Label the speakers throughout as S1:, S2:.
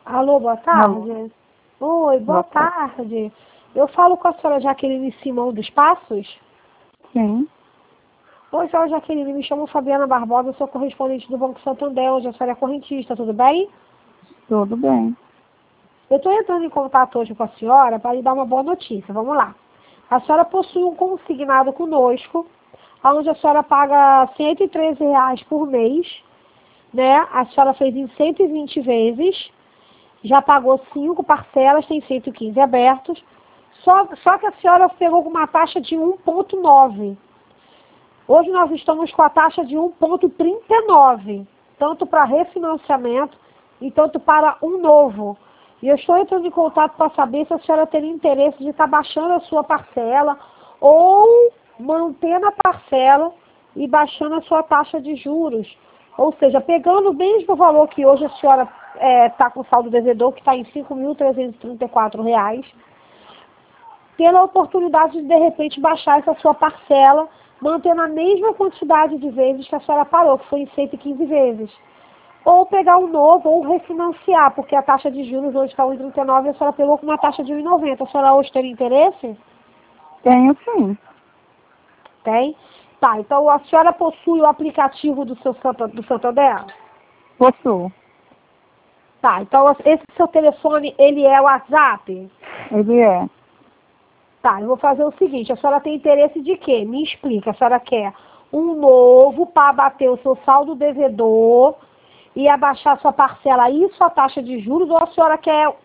S1: Alô, boa
S2: Alô.
S1: tarde. Oi, boa tarde. Eu falo com a senhora Jaqueline Simão dos Passos?
S2: Sim,
S1: Oi, senhora Jaqueline, me chamo Fabiana Barbosa, sou correspondente do Banco Santander, hoje a senhora é correntista, tudo bem?
S2: tudo bem.
S1: Eu estou entrando em contato hoje com a senhora para lhe dar uma boa notícia. Vamos lá. A senhora possui um consignado conosco, onde a senhora paga R$ 113 por mês, né? A senhora fez em 120 vezes, já pagou 5 parcelas, tem 115 abertos, só que a senhora pegou com uma taxa de 1,9. Hoje nós estamos com a taxa de 1,39, tanto para refinanciamento e tanto para um novo. E eu estou entrando em contato para saber se a senhora teria interesse de estar baixando a sua parcela ou mantendo a parcela e baixando a sua taxa de juros. Ou seja, pegando o mesmo valor que hoje a senhora está com saldo devedor, que está em R$ 5.334, tendo a oportunidade de repente baixar essa sua parcela, mantendo a mesma quantidade de vezes que a senhora parou, que foi em 115 vezes. Ou pegar um novo, ou refinanciar, porque a taxa de juros hoje está 1,39 e a senhora pegou com uma taxa de 1,90. A senhora hoje teria interesse?
S2: Tenho sim.
S1: Tem? Tá, então a senhora possui o aplicativo do Santander?
S2: Possuo.
S1: Tá, então esse seu telefone, ele é o WhatsApp?
S2: Ele é.
S1: Tá, eu vou fazer o seguinte, a senhora tem interesse de quê? Me explica, a senhora quer um novo para abater o seu saldo devedor e abaixar sua parcela e sua taxa de juros, ou a senhora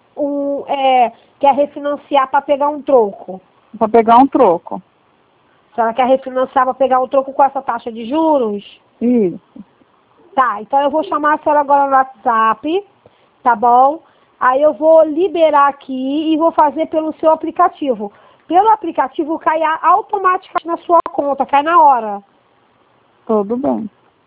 S1: quer refinanciar para pegar um troco?
S2: Para pegar um troco.
S1: A senhora quer refinanciar para pegar um troco com essa taxa de juros?
S2: Isso.
S1: Tá, então eu vou chamar a senhora agora no WhatsApp, tá bom? Aí eu vou liberar aqui e vou fazer pelo seu aplicativo. Pelo aplicativo cai automaticamente na sua conta, cai na hora.
S2: Tudo bem.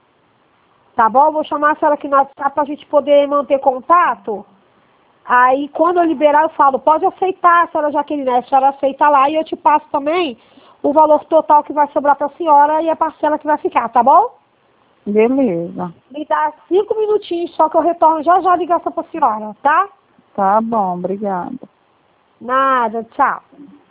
S1: Tá bom? Vou chamar a senhora aqui no WhatsApp para a gente poder manter contato. Aí quando eu liberar eu falo, pode aceitar, senhora Jaqueline, a senhora aceita lá e eu te passo também o valor total que vai sobrar para a senhora e a parcela que vai ficar, tá bom?
S2: Beleza.
S1: Me dá 5 minutinhos só que eu retorno já a ligação para a senhora, tá?
S2: Tá bom, obrigada.
S1: Nada, tchau.